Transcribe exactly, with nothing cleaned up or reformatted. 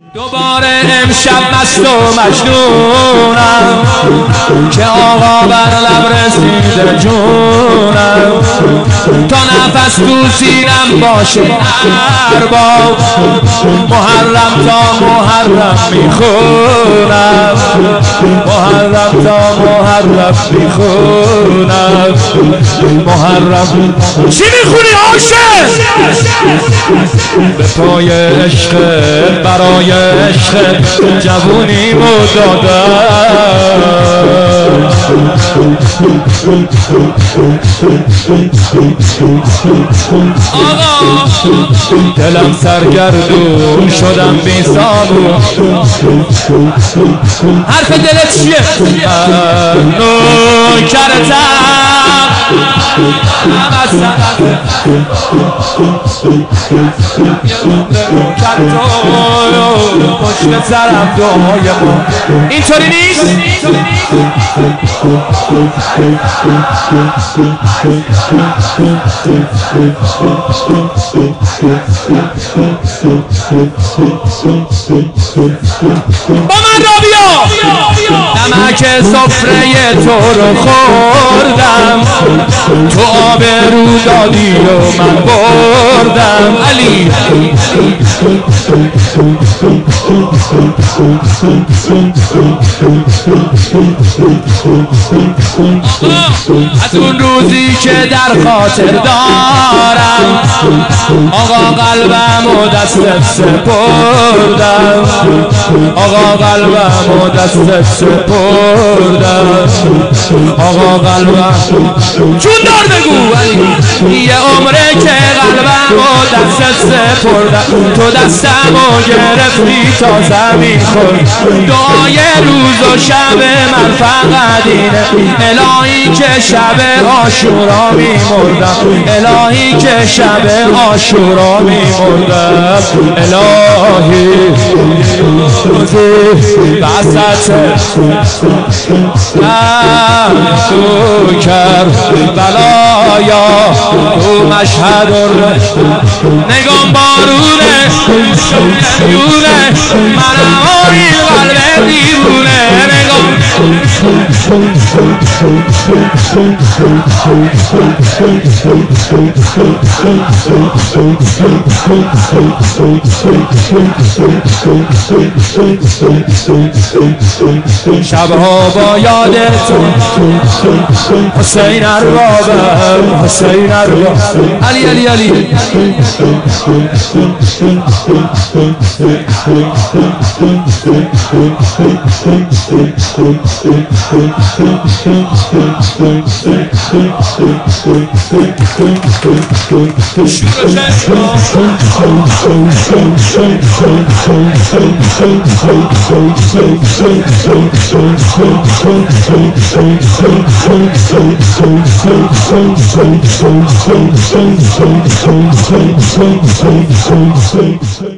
دوباره امشب مست و مجنونم که آقا بر لب رسیده جونم، تا نفس تو سینم باشه ارباب، محرم تا محرم میخونم، محرم تا محرم میخونم، محرم. چی میخونی عاشق؟ به پای عشق برای عشق جوونی مو دادم، آقا دلم سرگردون شدم بی صابون. حرف دلت چیه؟ نوکرتم پشت سرم دعای ما اینطوری نیست؟ با من را بیا، نمک سفره تو رو خوردم، تو آب رو دادی و من بردم. علی از اون روزی که در خاطر دارم، آقا قلبم و دستت سپردم، آقا قلبم و دستت سپردم، آقا قلبم. چون دار بگو یه عمره که قلبم و دستت سپردم، تو دستم و گرفتی تا زمین خورد. دعای روز و شب من فقط اینه، الهی که شب عاشورا میمردم، الهی که شب عاشورا میمردم، الهی روزی وسط تو کرد بلایا تو مشهد نگام بارونه شونه منم این قلب دیوونه. نگام شبها با یادت حسین اربابم، حسین اربابم. علی علی علی شروع